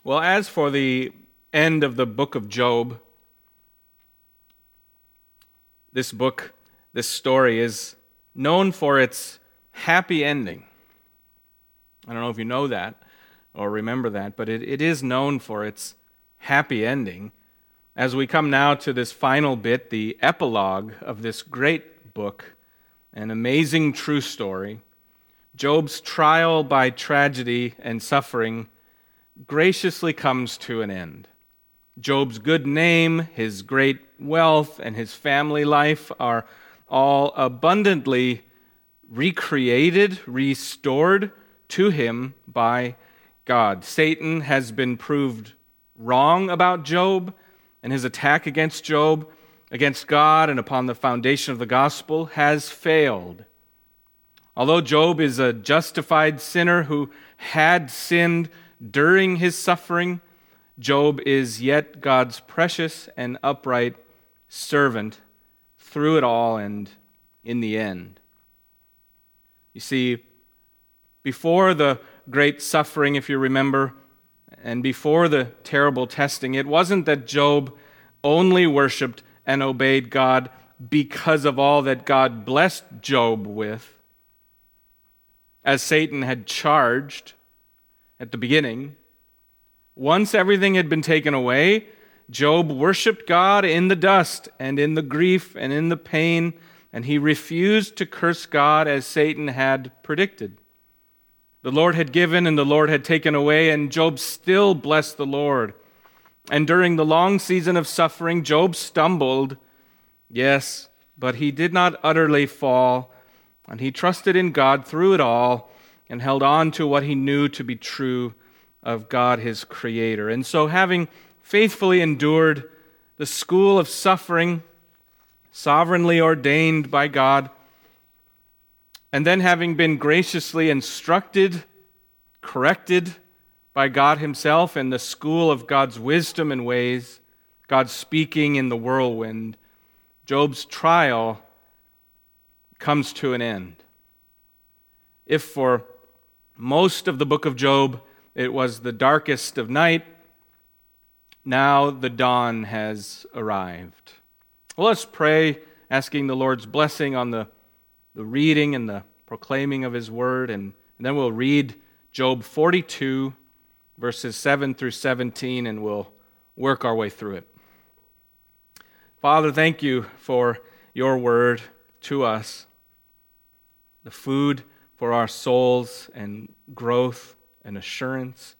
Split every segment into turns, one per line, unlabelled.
Well, as for the end of the book of Job, this story is known for its happy ending. I don't know if you know that or remember that, but it is known for its happy ending. As we come now to this final bit, the epilogue of this great book, an amazing true story, Job's trial by tragedy and suffering graciously comes to an end. Job's good name, his great wealth, and his family life are all abundantly recreated, restored to him by God. Satan has been proved wrong about Job, and his attack against Job, against God, and upon the foundation of the gospel has failed. Although Job is a justified sinner who had sinned during his suffering, Job is yet God's precious and upright servant through it all and in the end. You see, before the great suffering, if you remember, and before the terrible testing, it wasn't that Job only worshiped and obeyed God because of all that God blessed Job with, as Satan had charged at the beginning. Once everything had been taken away, Job worshiped God in the dust and in the grief and in the pain, and he refused to curse God as Satan had predicted. The Lord had given and the Lord had taken away, and Job still blessed the Lord. And during the long season of suffering, Job stumbled, yes, but he did not utterly fall, and he trusted in God through it all and held on to what he knew to be true of God, his Creator. And so, having faithfully endured the school of suffering, sovereignly ordained by God, and then having been graciously instructed, corrected by God himself in the school of God's wisdom and ways, God speaking in the whirlwind, Job's trial comes to an end. If for most of the book of Job it was the darkest of night, now the dawn has arrived. Well, let's pray, asking the Lord's blessing on the reading and the proclaiming of his word, and then we'll read Job 42, verses 7 through 17, and we'll work our way through it. Father, thank you for your word to us, the food for our souls and growth and assurance,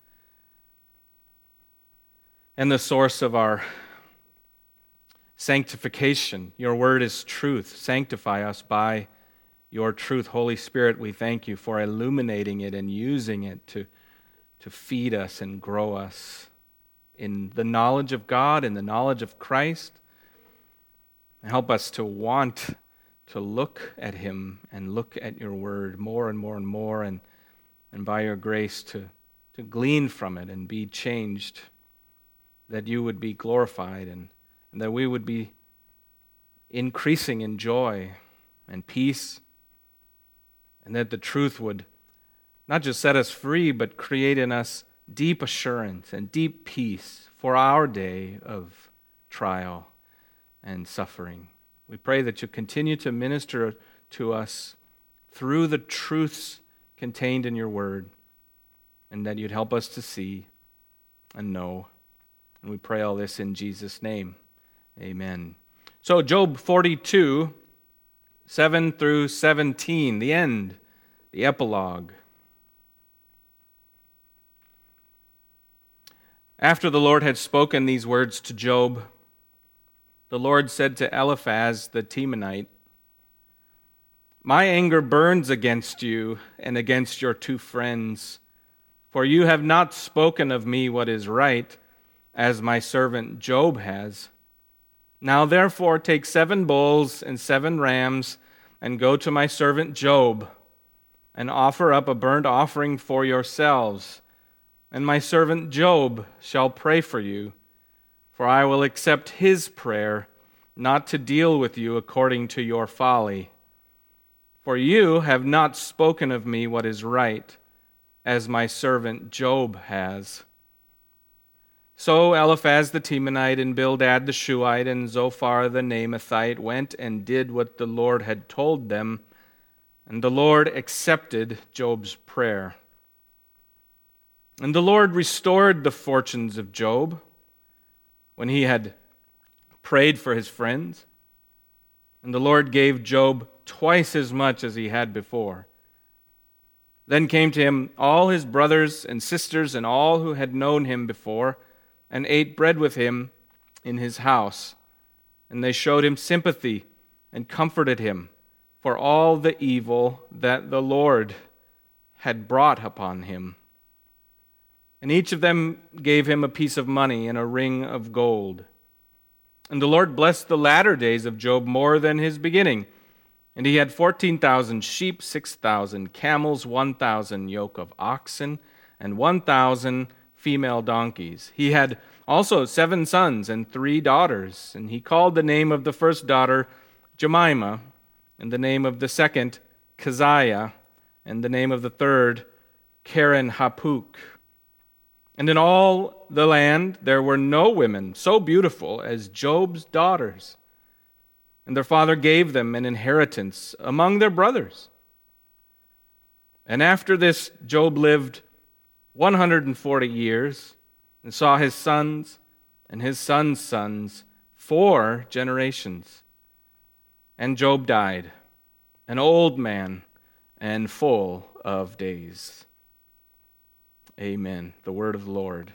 and the source of our sanctification. Your word is truth. Sanctify us by your truth. Holy Spirit, we thank you for illuminating it and using it to feed us and grow us in the knowledge of God and the knowledge of Christ. Help us to want to look at him and look at your word more and more and more, and by your grace to glean from it and be changed, that you would be glorified and that we would be increasing in joy and peace, and that the truth would not just set us free, but create in us deep assurance and deep peace for our day of trial and suffering. We pray that you continue to minister to us through the truths contained in your word, and that you'd help us to see and know. And we pray all this in Jesus' name. Amen. So Job 42, 7 through 17, the end, the epilogue. After the Lord had spoken these words to Job, the Lord said to Eliphaz the Temanite, "My anger burns against you and against your two friends, for you have not spoken of me what is right, as my servant Job has. Now therefore take 7 bulls and 7 rams, and go to my servant Job, and offer up a burnt offering for yourselves, and my servant Job shall pray for you, for I will accept his prayer, not to deal with you according to your folly. For you have not spoken of me what is right, as my servant Job has. So Eliphaz the Temanite and Bildad the Shuhite and Zophar the Naamathite went and did what the Lord had told them, and the Lord accepted Job's prayer. And the Lord restored the fortunes of Job when he had prayed for his friends, and the Lord gave Job twice as much as he had before. Then came to him all his brothers and sisters and all who had known him before, and ate bread with him in his house. And they showed him sympathy and comforted him for all the evil that the Lord had brought upon him. And each of them gave him a piece of money and a ring of gold. And the Lord blessed the latter days of Job more than his beginning. And he had 14,000 sheep, 6,000 camels, 1,000 yoke of oxen, and 1,000 female donkeys. He had also 7 sons and 3 daughters. And he called the name of the first daughter Jemimah, and the name of the second Keziah, and the name of the third Karen Hapuk. And in all the land there were no women so beautiful as Job's daughters. And their father gave them an inheritance among their brothers. And after this, Job lived 140 years and saw his sons and his sons' sons 4 generations. And Job died, an old man and full of days. Amen. The word of the Lord.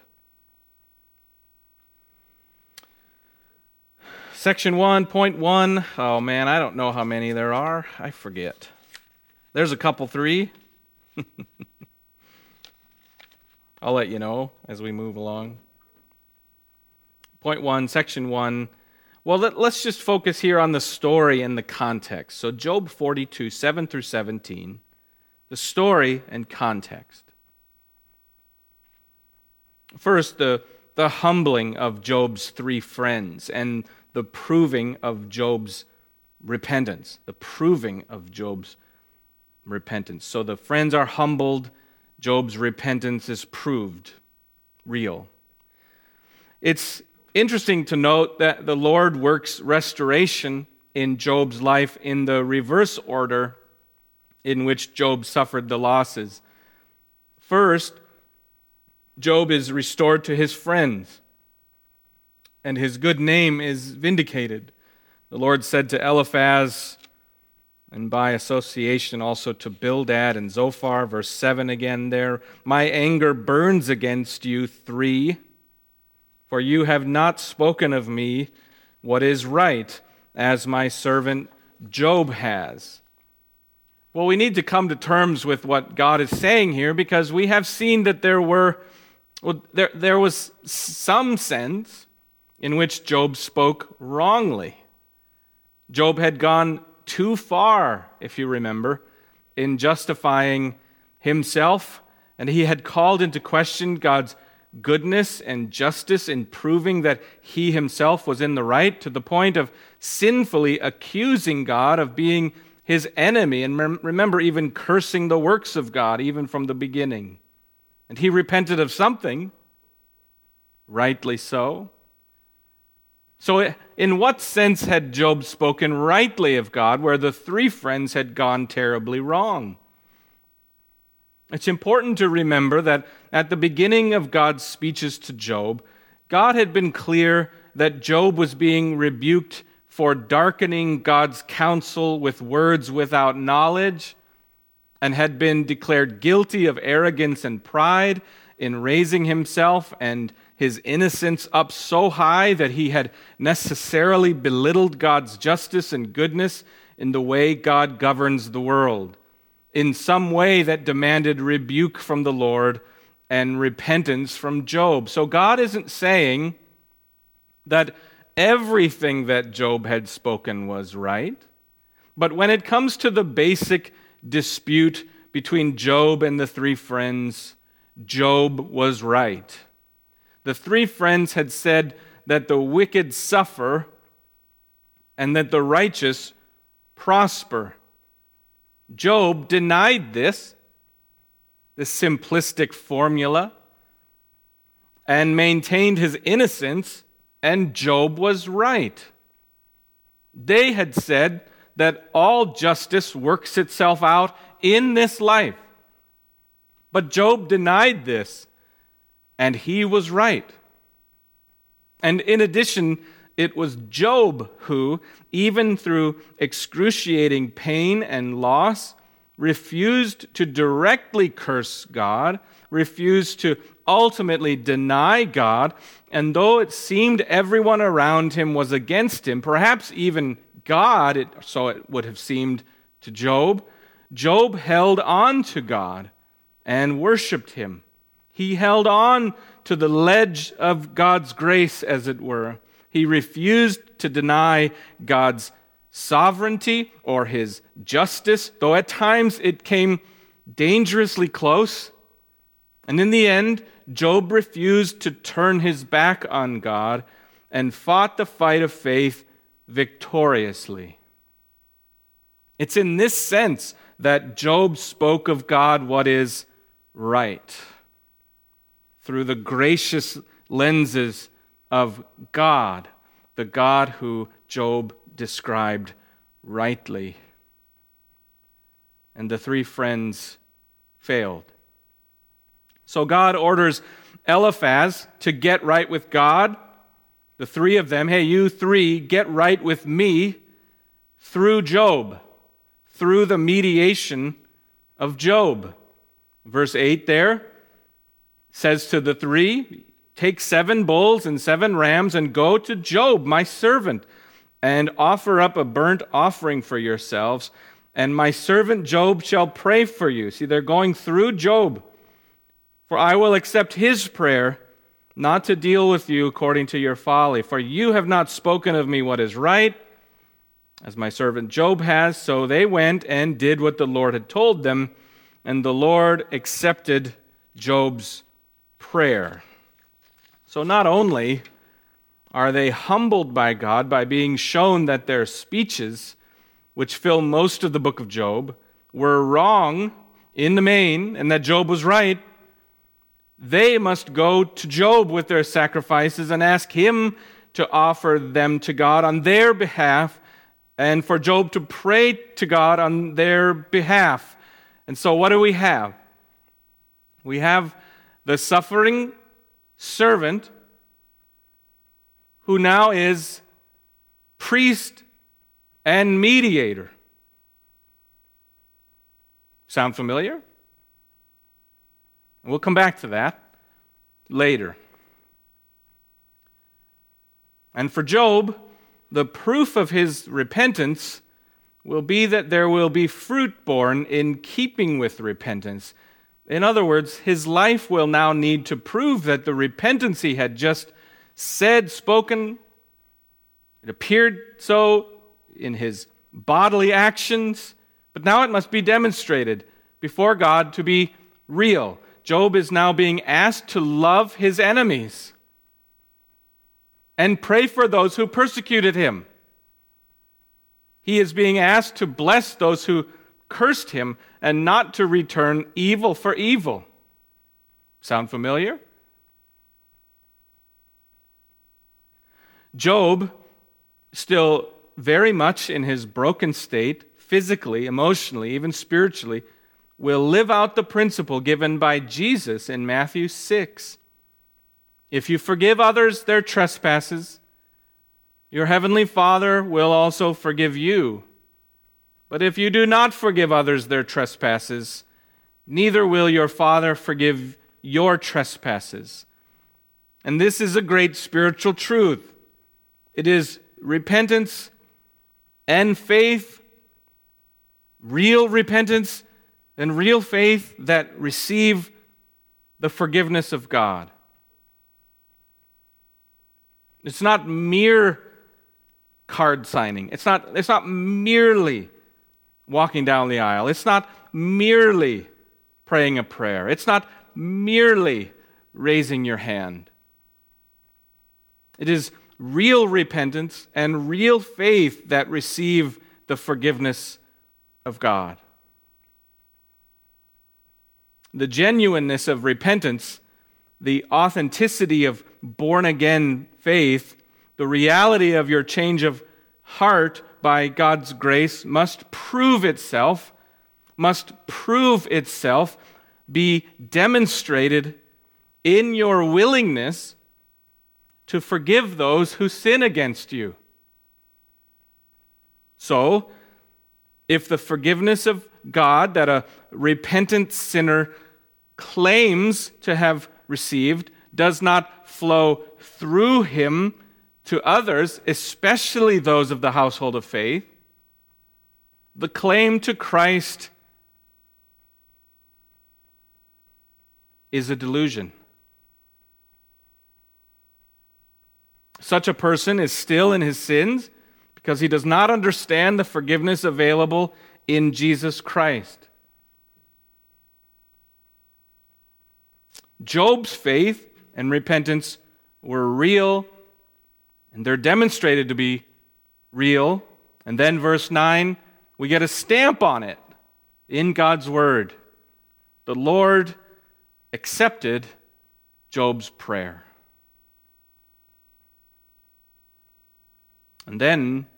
Section 1.1. Oh man, I don't know how many there are. I forget. There's a couple, 3. I'll let you know as we move along. Point 1, section 1. Well, let's just focus here on the story and the context. So Job 42, 7 through 17. The story and context. First, the humbling of Job's 3 friends and the proving of Job's repentance. The proving of Job's repentance. So the friends are humbled. Job's repentance is proved real. It's interesting to note that the Lord works restoration in Job's life in the reverse order in which Job suffered the losses. First, Job is restored to his friends, and his good name is vindicated. The Lord said to Eliphaz, and by association also to Bildad and Zophar, verse 7 again there, "My anger burns against you, 3, for you have not spoken of me what is right, as my servant Job has." Well, we need to come to terms with what God is saying here, because we have seen that there was some sense in which Job spoke wrongly. Job had gone too far, if you remember, in justifying himself, and he had called into question God's goodness and justice in proving that he himself was in the right, to the point of sinfully accusing God of being his enemy, and remember, even cursing the works of God, even from the beginning. And he repented of something, rightly so. So in what sense had Job spoken rightly of God, where the 3 friends had gone terribly wrong? It's important to remember that at the beginning of God's speeches to Job, God had been clear that Job was being rebuked for darkening God's counsel with words without knowledge, and had been declared guilty of arrogance and pride in raising himself and his innocence up so high that he had necessarily belittled God's justice and goodness in the way God governs the world, in some way that demanded rebuke from the Lord and repentance from Job. So God isn't saying that everything that Job had spoken was right, but when it comes to the basic dispute between Job and the 3 friends, Job was right. The 3 friends had said that the wicked suffer and that the righteous prosper. Job denied this simplistic formula, and maintained his innocence, and Job was right. They had said that all justice works itself out in this life. But Job denied this, and he was right. And in addition, it was Job who, even through excruciating pain and loss, refused to directly curse God, refused to ultimately deny God, and though it seemed everyone around him was against him, perhaps even God, so it would have seemed to Job, Job held on to God and worshiped him. He held on to the ledge of God's grace, as it were. He refused to deny God's sovereignty or his justice, though at times it came dangerously close. And in the end, Job refused to turn his back on God and fought the fight of faith victoriously. It's in this sense that Job spoke of God what is right, through the gracious lenses of God, the God who Job described rightly. And the three friends failed. So God orders Eliphaz to get right with God. The three of them, hey, you three, get right with me through Job, through the mediation of Job. Verse 8 there says to the three, take 7 bulls and 7 rams and go to Job, my servant, and offer up a burnt offering for yourselves, and my servant Job shall pray for you. See, they're going through Job. For I will accept his prayer, not to deal with you according to your folly. For you have not spoken of me what is right, as my servant Job has. So they went and did what the Lord had told them, and the Lord accepted Job's prayer. So not only are they humbled by God by being shown that their speeches, which fill most of the book of Job, were wrong in the main, and that Job was right, they must go to Job with their sacrifices and ask him to offer them to God on their behalf, and for Job to pray to God on their behalf. And so what do we have? We have the suffering servant who now is priest and mediator. Sound familiar? We'll come back to that later. And for Job, the proof of his repentance will be that there will be fruit born in keeping with repentance. In other words, his life will now need to prove that the repentance he had just said, spoken, it appeared so in his bodily actions, but now it must be demonstrated before God to be real. Job is now being asked to love his enemies and pray for those who persecuted him. He is being asked to bless those who cursed him and not to return evil for evil. Sound familiar? Job, still very much in his broken state, physically, emotionally, even spiritually, will live out the principle given by Jesus in Matthew 6. If you forgive others their trespasses, your heavenly Father will also forgive you. But if you do not forgive others their trespasses, neither will your Father forgive your trespasses. And this is a great spiritual truth. It is repentance and faith, real repentance and real faith that receive the forgiveness of God. It's not mere card signing. It's not merely walking down the aisle. It's not merely praying a prayer. It's not merely raising your hand. It is real repentance and real faith that receive the forgiveness of God. The genuineness of repentance the authenticity of born-again faith, the reality of your change of heart by God's grace must prove itself, be demonstrated in your willingness to forgive those who sin against you. So, if the forgiveness of God that a repentant sinner claims to have received does not flow through him to others, especially those of the household of faith, the claim to Christ is a delusion. Such a person is still in his sins because he does not understand the forgiveness available in Jesus Christ. Job's faith and repentance were real, and they're demonstrated to be real. And then verse 9, we get a stamp on it in God's word. The Lord accepted Job's prayer. And then,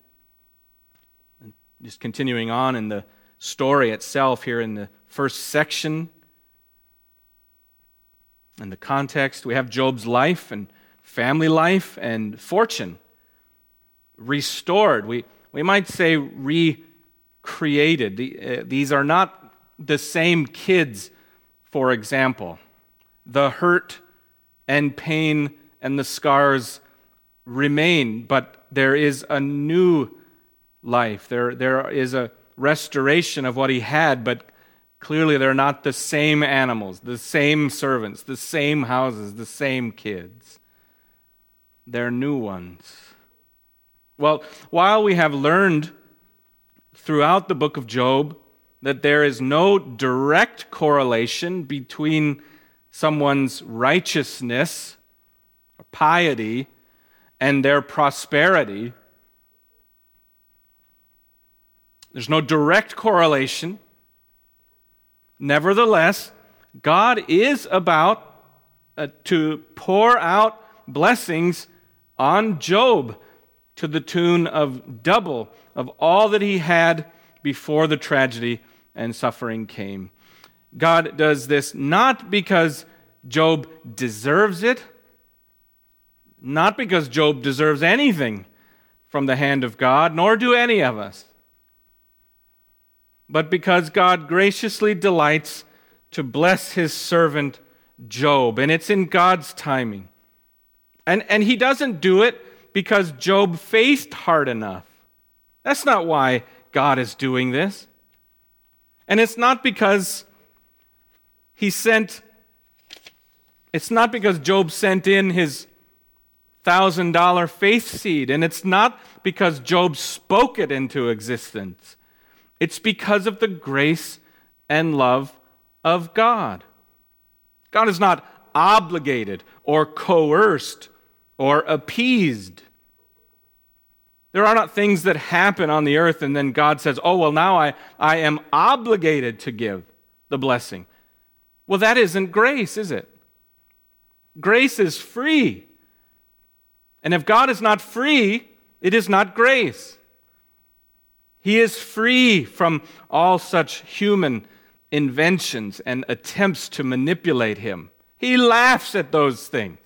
just continuing on in the story itself here in the first section, in the context, we have Job's life and family life and fortune restored. We might say recreated. These are not the same kids, for example. The hurt and pain and the scars remain, but there is a new life. There is a restoration of what he had, but clearly they're not the same animals, the same servants, the same houses, the same kids. They're new ones. Well, while we have learned throughout the book of Job that there is no direct correlation between someone's righteousness or piety and their prosperity, there's no direct correlation. Nevertheless, God is about to pour out blessings on Job to the tune of double of all that he had before the tragedy and suffering came. God does this not because Job deserves it, not because Job deserves anything from the hand of God, nor do any of us, but because God graciously delights to bless his servant Job, and it's in God's timing. And he doesn't do it because Job faced hard enough. That's not why God is doing this. And it's not because Job sent in his $1,000 faith seed, and it's not because Job spoke it into existence. It's because of the grace and love of God. God is not obligated or coerced or appeased. There are not things that happen on the earth and then God says, oh, well, now I am obligated to give the blessing. Well, that isn't grace, is it? Grace is free. And if God is not free, it is not grace. He is free from all such human inventions and attempts to manipulate him. He laughs at those things.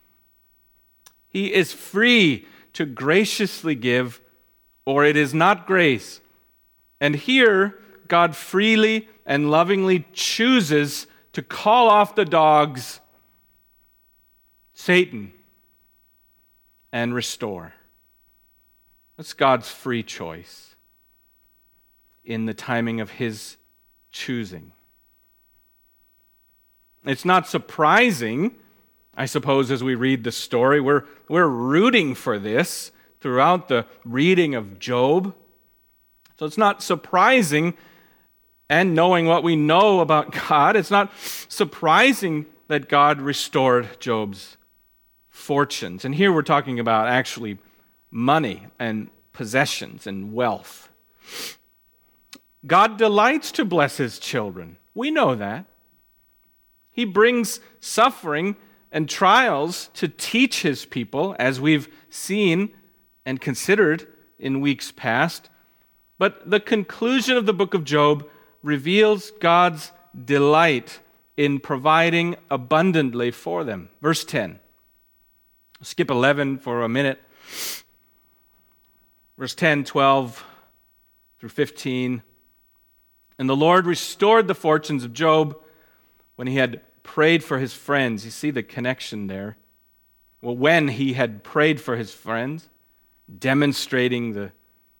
He is free to graciously give, or it is not grace. And here, God freely and lovingly chooses to call off the dogs, Satan, and restore. That's God's free choice in the timing of his choosing. It's not surprising, I suppose, as we read the story. We're rooting for this throughout the reading of Job. So it's not surprising, and knowing what we know about God, it's not surprising that God restored Job's fortunes. And here we're talking about actually money and possessions and wealth. God delights to bless his children. We know that. He brings suffering and trials to teach his people, as we've seen and considered in weeks past. But the conclusion of the book of Job reveals God's delight in providing abundantly for them. Verse 10. Skip 11 for a minute. Verse 10, 12 through 15. And the Lord restored the fortunes of Job when he had prayed for his friends. You see the connection there. Well, when he had prayed for his friends, demonstrating the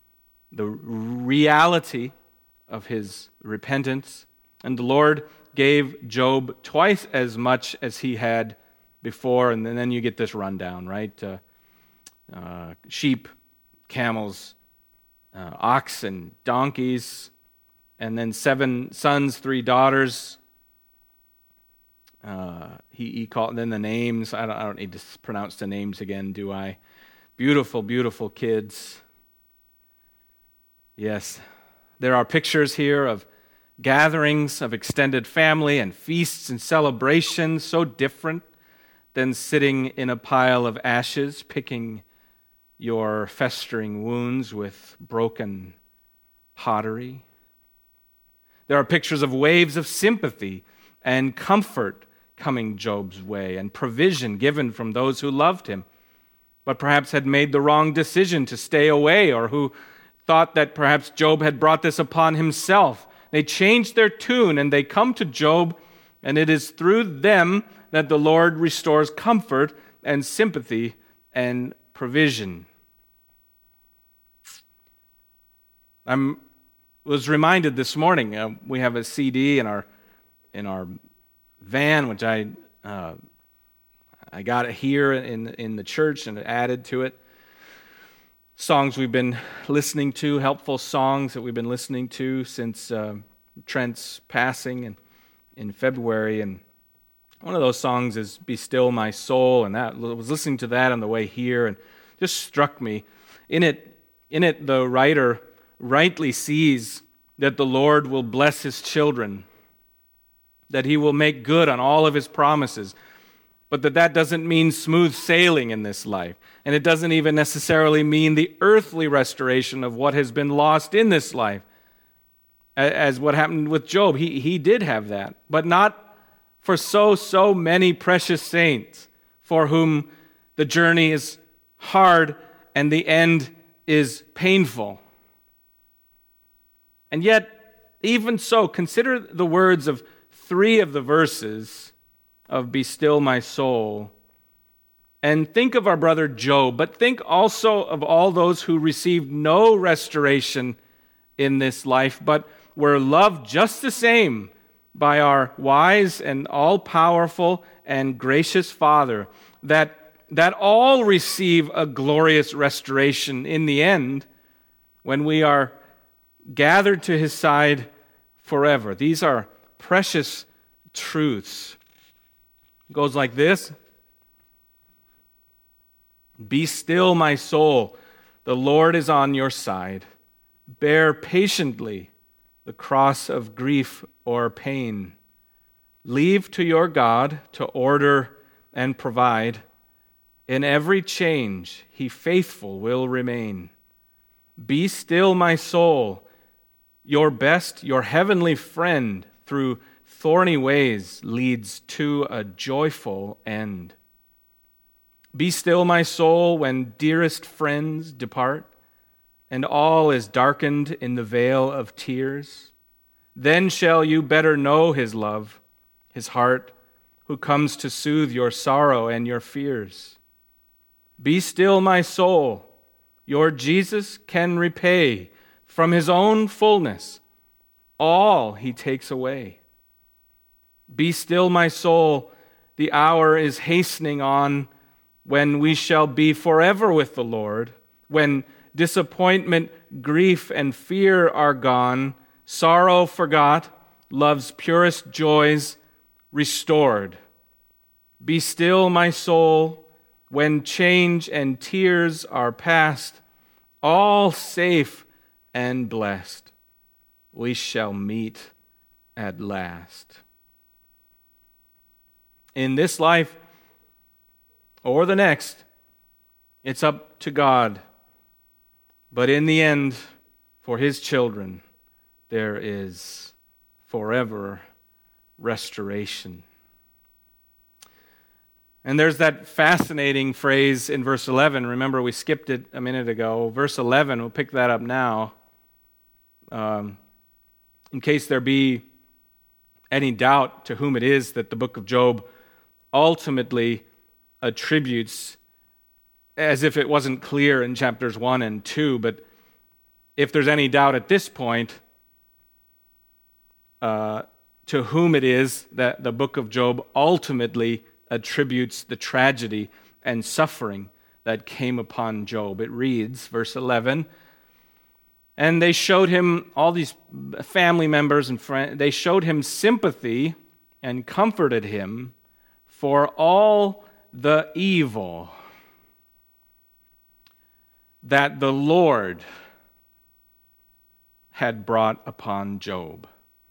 reality of his repentance. And the Lord gave Job twice as much as he had before. And then you get this rundown, right? Sheep, camels, oxen, donkeys, and then 7 sons, 3 daughters. He called then the names. I don't need to pronounce the names again, do I? Beautiful, beautiful kids. Yes, there are pictures here of gatherings of extended family and feasts and celebrations, so different than sitting in a pile of ashes, picking your festering wounds with broken pottery. There are pictures of waves of sympathy and comfort coming Job's way, and provision given from those who loved him, but perhaps had made the wrong decision to stay away, or who thought that perhaps Job had brought this upon himself. They changed their tune, and they come to Job, and it is through them that the Lord restores comfort and sympathy and provision. I was reminded this morning, we have a CD in our van, which I got it here in the church and added to it. Songs we've been listening to, helpful songs that we've been listening to since Trent's passing in February. And one of those songs is "Be Still My Soul," and I was listening to that on the way here, and just struck me. In it, the writer rightly sees that the Lord will bless his children, that he will make good on all of his promises, but that doesn't mean smooth sailing in this life. And it doesn't even necessarily mean the earthly restoration of what has been lost in this life. As what happened with Job, he did have that, but not for so many precious saints for whom the journey is hard and the end is painful. And yet, even so, consider the words of 3 of the verses of "Be Still My Soul," and think of our brother Job, but think also of all those who received no restoration in this life, but were loved just the same by our wise and all-powerful and gracious Father, that all receive a glorious restoration in the end when we are gathered to his side forever. These are precious truths. It goes like this: "Be still, my soul. The Lord is on your side. Bear patiently the cross of grief or pain. Leave to your God to order and provide. In every change, he faithful will remain. Be still, my soul. Your best, your heavenly friend, through thorny ways leads to a joyful end. Be still, my soul, when dearest friends depart, and all is darkened in the veil of tears. Then shall you better know his love, his heart, who comes to soothe your sorrow and your fears. Be still, my soul. Your Jesus can repay from his own fullness all he takes away. Be still, my soul. The hour is hastening on when we shall be forever with the Lord, when disappointment, grief, and fear are gone, sorrow forgot, love's purest joys restored. Be still, my soul, when change and tears are past, all safe and blessed, we shall meet at last. In this life, or the next. It's up to God. But in the end, for His children, there is forever restoration. And there's that fascinating phrase in verse 11. Remember, we skipped it a minute ago. Verse 11, we'll pick that up now. In case there be any doubt to whom it is that the book of Job ultimately attributes, as if it wasn't clear in chapters 1 and 2, but if there's any doubt at this point to whom it is that the book of Job ultimately attributes the tragedy and suffering that came upon Job. It reads, verse 11, and they showed him, all these family members and friends, they showed him sympathy and comforted him for all the evil that the Lord had brought upon Job.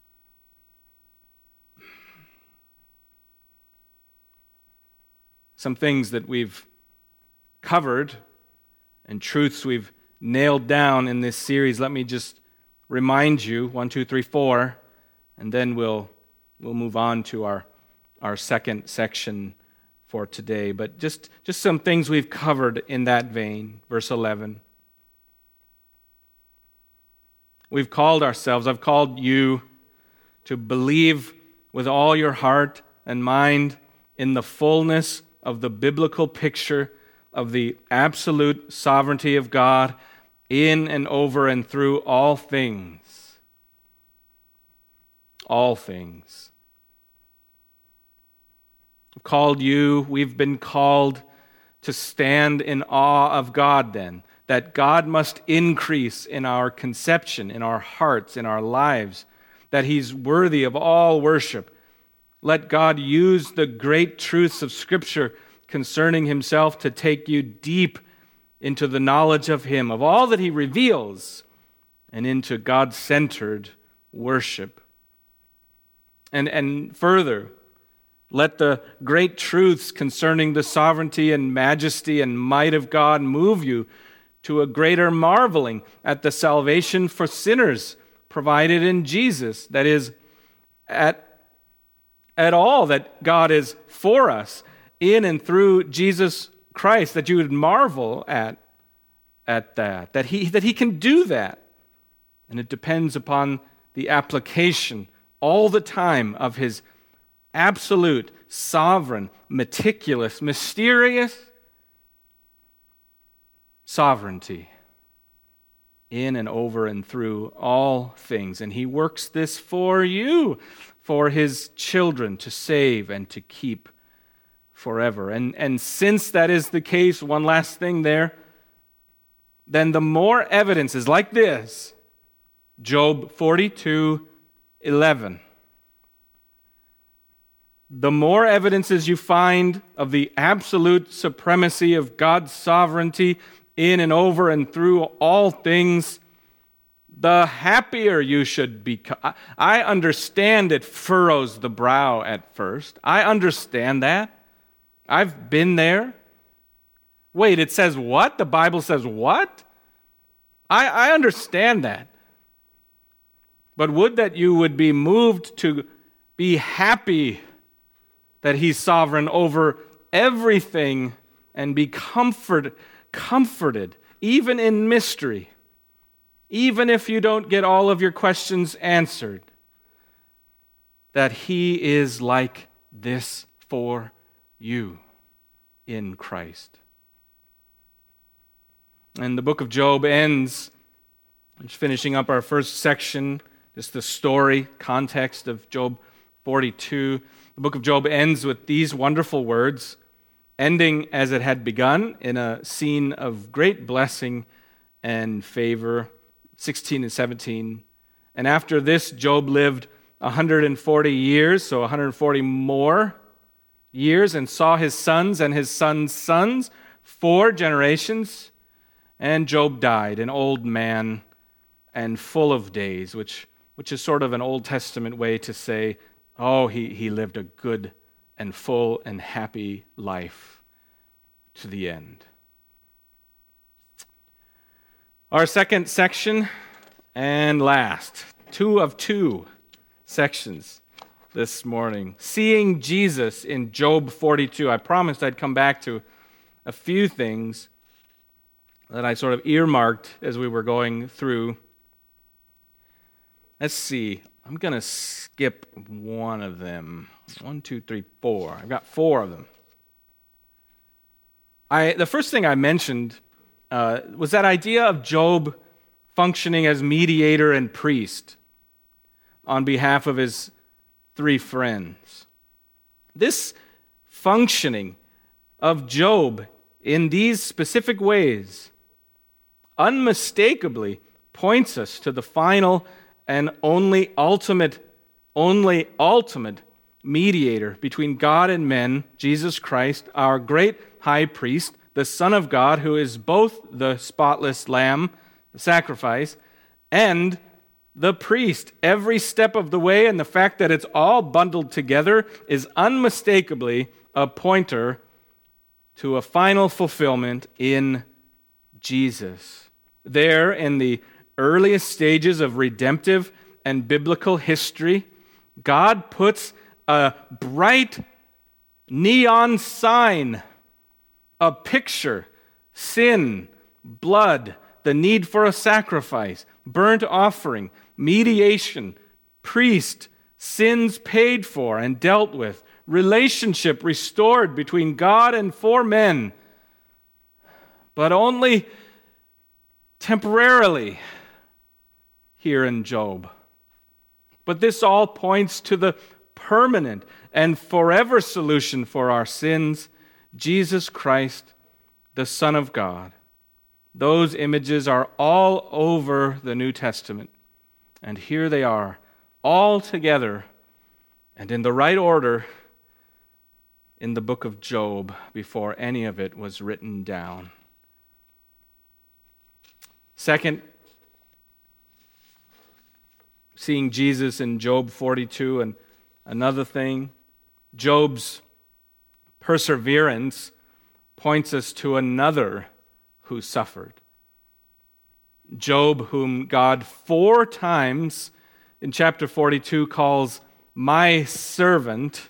Some things that we've covered and truths we've nailed down in this series. Let me just remind you, 1, 2, 3, 4, and then we'll move on to our second section for today. But just some things we've covered in that vein. Verse 11. I've called you to believe with all your heart and mind in the fullness of the biblical picture of the absolute sovereignty of God in and over and through all things. All things. We've been called to stand in awe of God then, that God must increase in our conception, in our hearts, in our lives, that He's worthy of all worship. Let God use the great truths of Scripture concerning Himself to take you deep into the knowledge of Him, of all that He reveals, and into God-centered worship. And further, let the great truths concerning the sovereignty and majesty and might of God move you to a greater marveling at the salvation for sinners provided in Jesus. That is, at all that God is for us in and through Jesus Christ, that you would marvel at that He can do that. And it depends upon the application all the time of His absolute, sovereign, meticulous, mysterious sovereignty in and over and through all things. And He works this for you, for His children to save and to keep forever. And since that is the case, one last thing there, then the more evidence is like this. Job 42:11. The more evidences you find of the absolute supremacy of God's sovereignty in and over and through all things, the happier you should become. I understand it furrows the brow at first. I understand that. I've been there. Wait, it says what? The Bible says what? I understand that. But would that you would be moved to be happy that He's sovereign over everything and be comforted, even in mystery, even if you don't get all of your questions answered, that He is like this for you in Christ. And the book of Job ends, just finishing up our first section, just the story, context of Job 42. The book of Job ends with these wonderful words, ending as it had begun in a scene of great blessing and favor, 16 and 17. And after this, Job lived 140 years, so 140 more years, and saw his sons and his sons' sons, 4 generations. And Job died, an old man and full of days, which is sort of an Old Testament way to say, oh, he lived a good and full and happy life. to the end. Our second section and last, 2 of 2 sections this morning. Seeing Jesus in Job 42. I promised I'd come back to a few things that I sort of earmarked as we were going through. Let's see. I'm going to skip one of them. 1, 2, 3, 4. I've got 4 of them. The first thing I mentioned was that idea of Job functioning as mediator and priest on behalf of his 3 friends. This functioning of Job in these specific ways unmistakably points us to the final and only ultimate mediator between God and men, Jesus Christ, our great high priest, the Son of God, who is both the spotless lamb, the sacrifice, and the priest. Every step of the way, and the fact that it's all bundled together is unmistakably a pointer to a final fulfillment in Jesus. There, in the earliest stages of redemptive and biblical history, God puts a bright neon sign, a picture, sin, blood, the need for a sacrifice, burnt offering, mediation, priest, sins paid for and dealt with, relationship restored between God and 4 men, but only temporarily here in Job. But this all points to the permanent and forever solution for our sins, Jesus Christ, the Son of God. Those images are all over the New Testament, and here they are, all together and in the right order in the book of Job before any of it was written down. Second, seeing Jesus in Job 42, and another thing, Job's perseverance points us to another who suffered. Job, whom God 4 times in chapter 42 calls my servant,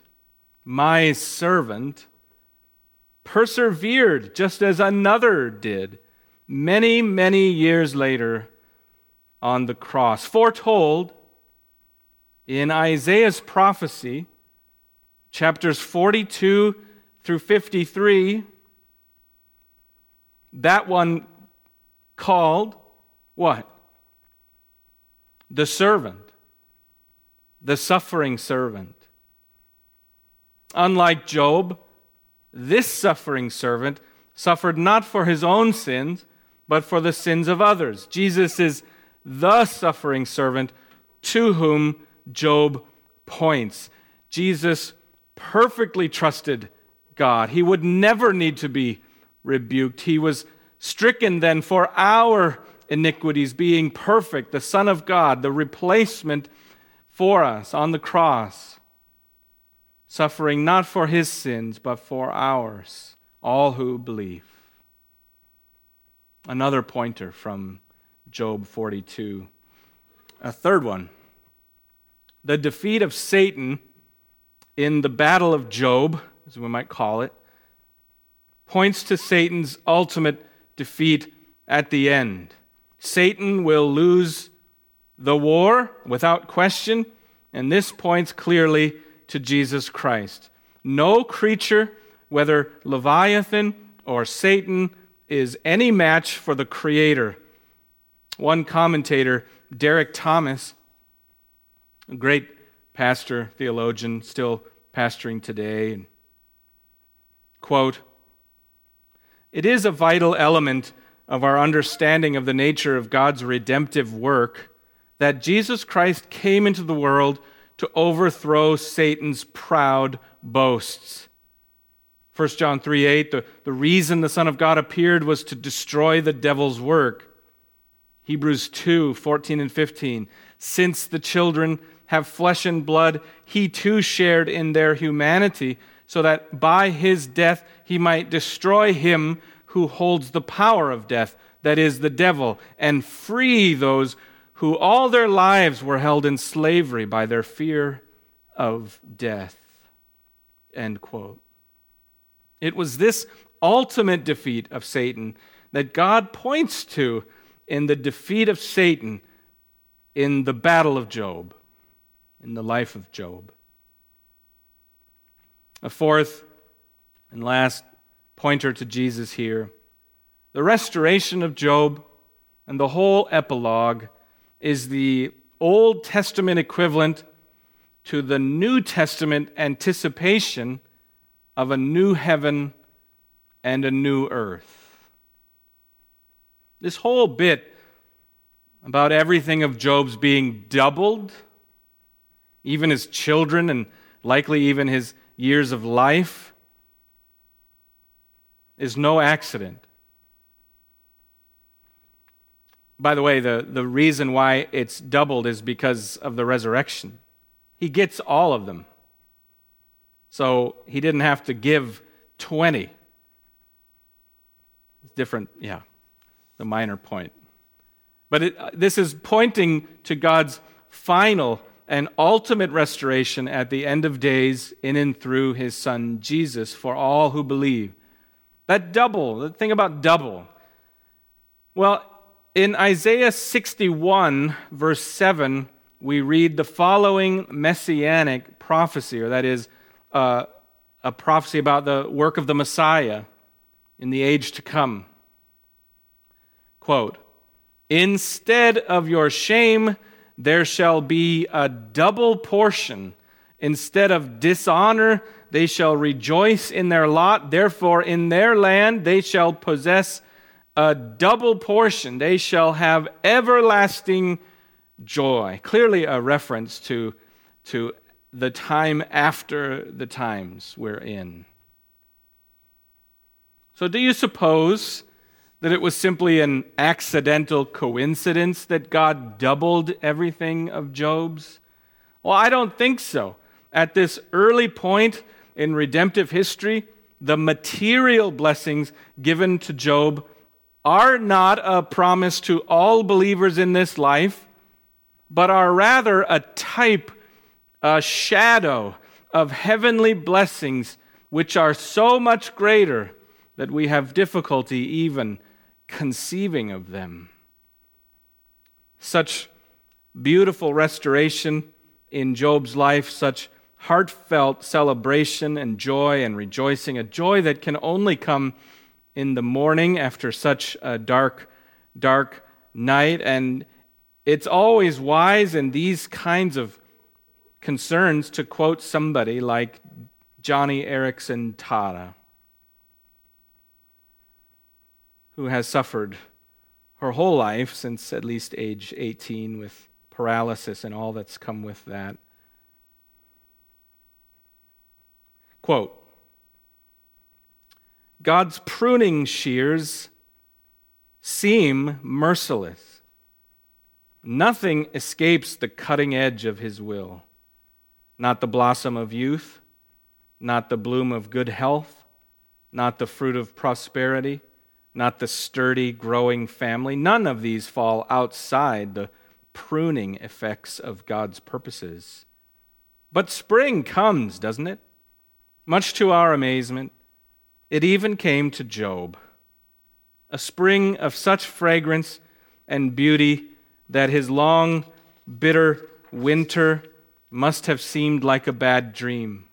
persevered just as another did many, many years later on the cross. Foretold in Isaiah's prophecy, chapters 42 through 53, that one called what? The servant, the suffering servant. Unlike Job, this suffering servant suffered not for his own sins, but for the sins of others. Jesus is the suffering servant to whom Job points. Jesus perfectly trusted God. He would never need to be rebuked. He was stricken then for our iniquities, being perfect, the Son of God, the replacement for us on the cross, suffering not for his sins, but for ours, all who believe. Another pointer from Job 42. A third one. The defeat of Satan in the battle of Job, as we might call it, points to Satan's ultimate defeat at the end. Satan will lose the war without question, and this points clearly to Jesus Christ. No creature, whether Leviathan or Satan, is any match for the Creator. One commentator, Derek Thomas, a great pastor, theologian, still pastoring today, quote, "It is a vital element of our understanding of the nature of God's redemptive work that Jesus Christ came into the world to overthrow Satan's proud boasts. 1 John 3:8, the reason the Son of God appeared was to destroy the devil's work. Hebrews 2:14 and 15, since the children have flesh and blood, he too shared in their humanity, so that by his death he might destroy him who holds the power of death, that is, the devil, and free those who all their lives were held in slavery by their fear of death." End quote. It was this ultimate defeat of Satan that God points to in the defeat of Satan in the battle of Job, in the life of Job. A fourth and last pointer to Jesus here: the restoration of Job and the whole epilogue is the Old Testament equivalent to the New Testament anticipation of a new heaven and a new earth. This whole bit about everything of Job's being doubled, even his children and likely even his years of life, is no accident. By the way, the reason why it's doubled is because of the resurrection. He gets all of them. So he didn't have to give 20. It's different, the minor point. But this is pointing to God's final and ultimate restoration at the end of days in and through his Son Jesus for all who believe. That double, the thing about double. Well, in Isaiah 61, verse 7, we read the following messianic prophecy, or that is a prophecy about the work of the Messiah in the age to come. Quote, "Instead of your shame, there shall be a double portion. Instead of dishonor, they shall rejoice in their lot. Therefore, in their land they shall possess a double portion. They shall have everlasting joy." Clearly a reference to the time after the times we're in. So do you suppose that it was simply an accidental coincidence that God doubled everything of Job's? Well, I don't think so. At this early point in redemptive history, the material blessings given to Job are not a promise to all believers in this life, but are rather a type, a shadow of heavenly blessings which are so much greater that we have difficulty even conceiving of them. Such beautiful restoration in Job's life, such heartfelt celebration and joy and rejoicing, a joy that can only come in the morning after such a dark night. And it's always wise in these kinds of concerns to quote somebody like Johnny Erickson Tara, who has suffered her whole life since at least age 18 with paralysis and all that's come with that. Quote, "God's pruning shears seem merciless. Nothing escapes the cutting edge of his will. Not the blossom of youth, not the bloom of good health, not the fruit of prosperity, not the sturdy, growing family. None of these fall outside the pruning effects of God's purposes. But spring comes, doesn't it? Much to our amazement, it even came to Job. A spring of such fragrance and beauty that his long, bitter winter must have seemed like a bad dream.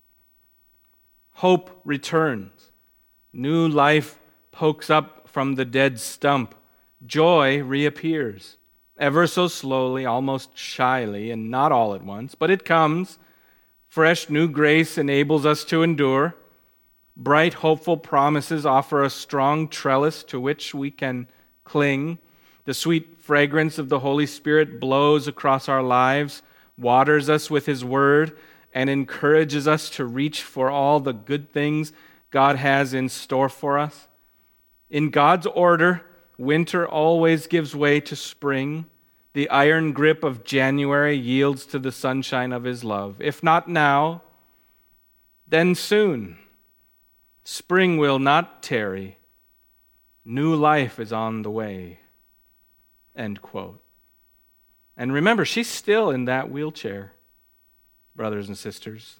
Hope returns. New life pokes up from the dead stump. Joy reappears, ever so slowly, almost shyly, and not all at once, but it comes. Fresh new grace enables us to endure. Bright, hopeful promises offer a strong trellis to which we can cling. The sweet fragrance of the Holy Spirit blows across our lives, waters us with His Word, and encourages us to reach for all the good things God has in store for us. In God's order, winter always gives way to spring. The iron grip of January yields to the sunshine of His love. If not now, then soon spring will not tarry. New life is on the way." End quote. And remember, she's still in that wheelchair, brothers and sisters.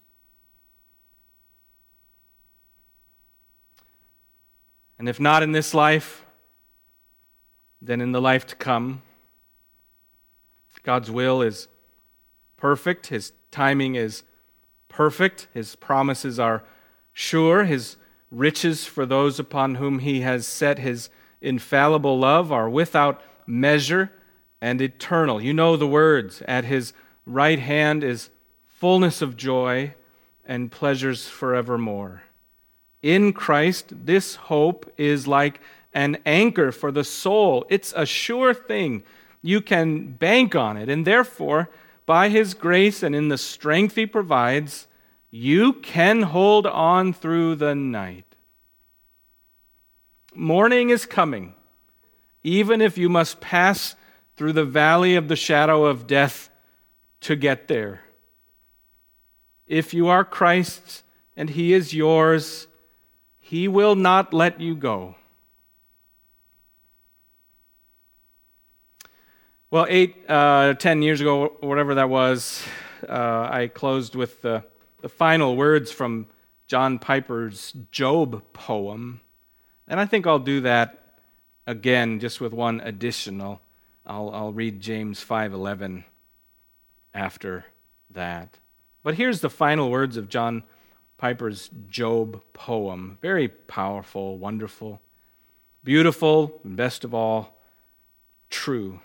And if not in this life, then in the life to come. God's will is perfect. His timing is perfect. His promises are sure. His riches for those upon whom He has set His infallible love are without measure and eternal. You know the words. At His right hand is fullness of joy and pleasures forevermore. In Christ, this hope is like an anchor for the soul. It's a sure thing. You can bank on it, and therefore, by His grace and in the strength He provides, you can hold on through the night. Morning is coming, even if you must pass through the valley of the shadow of death to get there. If you are Christ's and He is yours, He will not let you go. Well, 10 years ago, whatever that was, I closed with the final words from John Piper's Job poem. And I think I'll do that again, just with one additional. I'll read James 5:11 after that. But here's the final words of John Piper's Job poem. Very powerful, wonderful, beautiful, and best of all, true.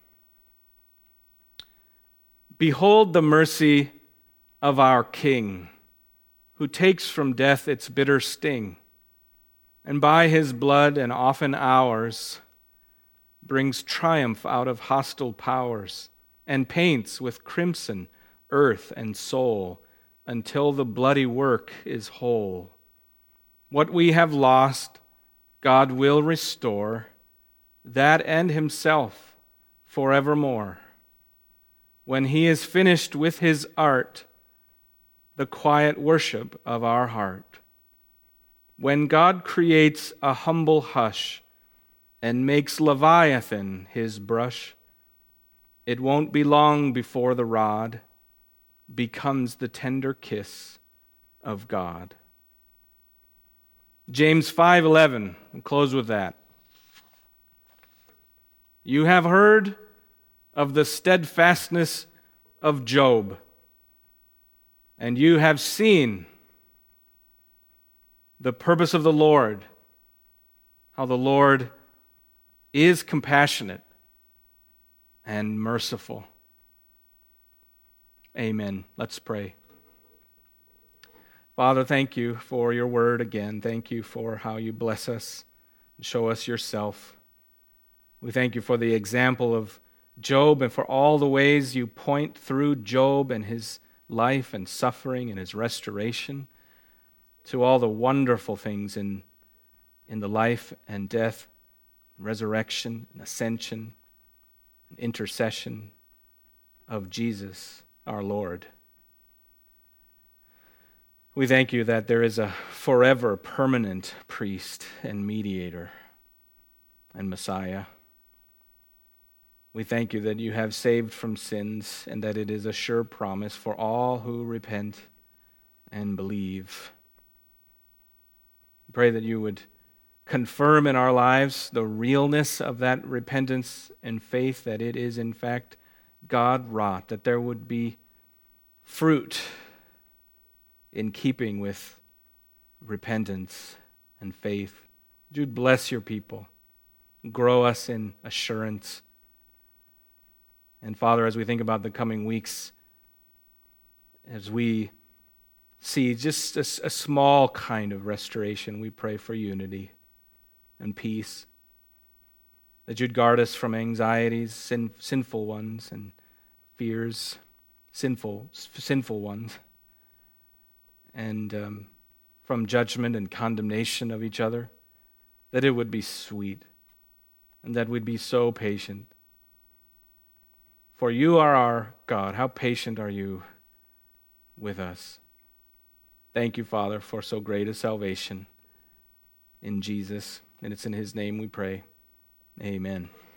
Behold the mercy of our King, who takes from death its bitter sting, and by His blood and often ours brings triumph out of hostile powers, and paints with crimson earth and soul until the bloody work is whole. What we have lost, God will restore, that and Himself forevermore. When He is finished with His art, the quiet worship of our heart. When God creates a humble hush and makes Leviathan His brush, it won't be long before the rod becomes the tender kiss of God. James 5:11, we'll close with that. You have heard of the steadfastness of Job, and you have seen the purpose of the Lord, how the Lord is compassionate and merciful. Amen. Let's pray. Father, thank you for your word again. Thank you for how you bless us and show us yourself. We thank you for the example of Job and for all the ways you point through Job and his life and suffering and his restoration to all the wonderful things in the life and death, resurrection and ascension and intercession of Jesus, our Lord. We thank you that there is a forever permanent priest and mediator and Messiah. We thank you that you have saved from sins and that it is a sure promise for all who repent and believe. We pray that you would confirm in our lives the realness of that repentance and faith, that it is in fact God wrought, that there would be fruit in keeping with repentance and faith. You'd bless your people, grow us in assurance. And Father, as we think about the coming weeks, as we see just a small kind of restoration, we pray for unity and peace, that you'd guard us from anxieties, sinful ones, and fears, sinful ones, and from judgment and condemnation of each other, that it would be sweet, and that we'd be so patient. For you are our God. How patient are you with us? Thank you, Father, for so great a salvation in Jesus. And it's in his name we pray. Amen.